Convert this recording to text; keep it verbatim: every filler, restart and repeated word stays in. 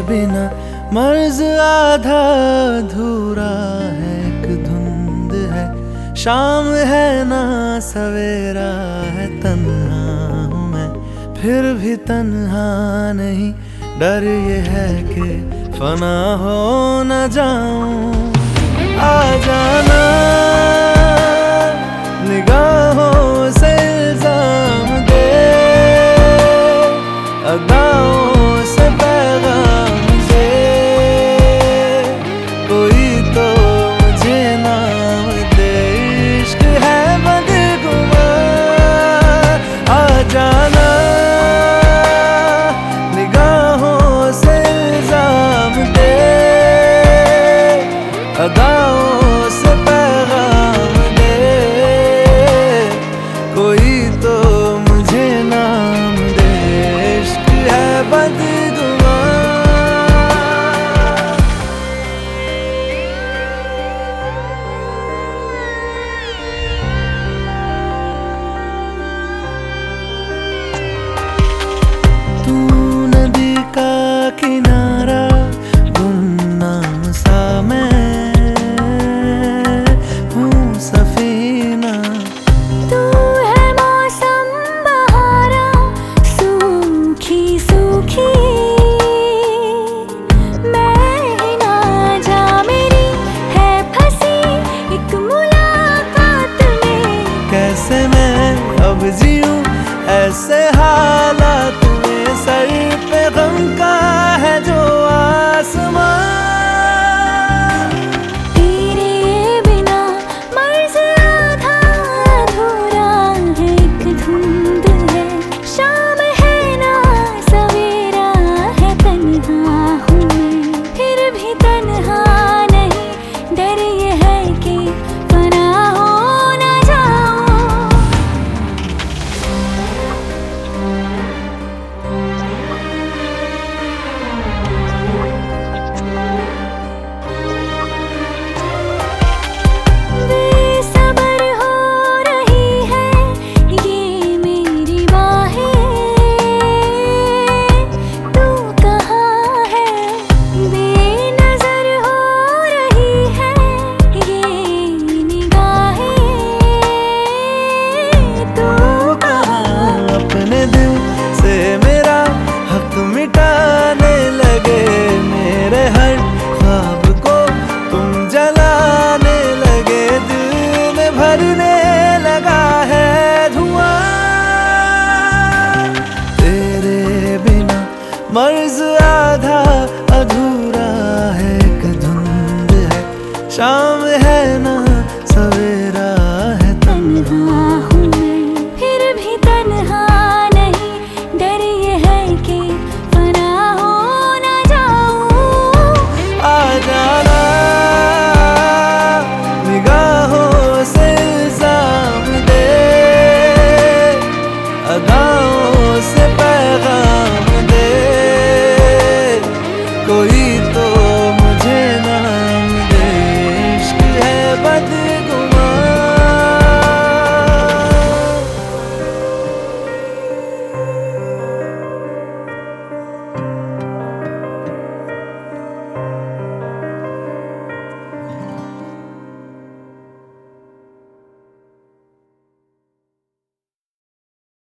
बिना मर्ज आधा अधूरा है, एक धुंध है शाम है ना सवेरा है। तन्हा हूँ मैं फिर भी तन्हा नहीं, डर ये है कि फना हो न जाऊं। आ जाना निगाहों से इल्जाम दे, अदाओं से पैगाम दे, कोई तो मुझे नाम दे। इश्क है बदगुमां, आ जाना निगाहों से इल्जाम दे, अदाओं से पैगाम दे, कोई तो मुझे नाम दे। इश्क है बदगुमां। तू नदी का किनारा, गुमनाम सा मैं हूँ सफीना। तू है मौसम बहारा, सूखी सूखी मैं ही ना जा, मेरी है फंसी एक मुलाकात में। कैसे मैं अब जीऊं ऐसे हालात में, सर पे गम का है जो आसमां। तेरे बिना मर्ज आधा अधूरा है, एक धुंध है शाम है ना सवेरा है। तन्हा हूँ मैं फिर भी तन्हा नहीं, डर ये है कि फना हो न जाऊं। बेसब्र हो रही है ये मेरी बाहें, तू कहाँ है? बेनज़र हो रही है ये निगाहें, तू कहाँ? अपने दिल से मेरा हक मिटाने लगे, मेरे हर ख्वाब को तुम जलाने लगे। दिल में भरने लगा है धुआं, तेरे बिना मर्ज आधा अधूरा है, एक धुंध है शाम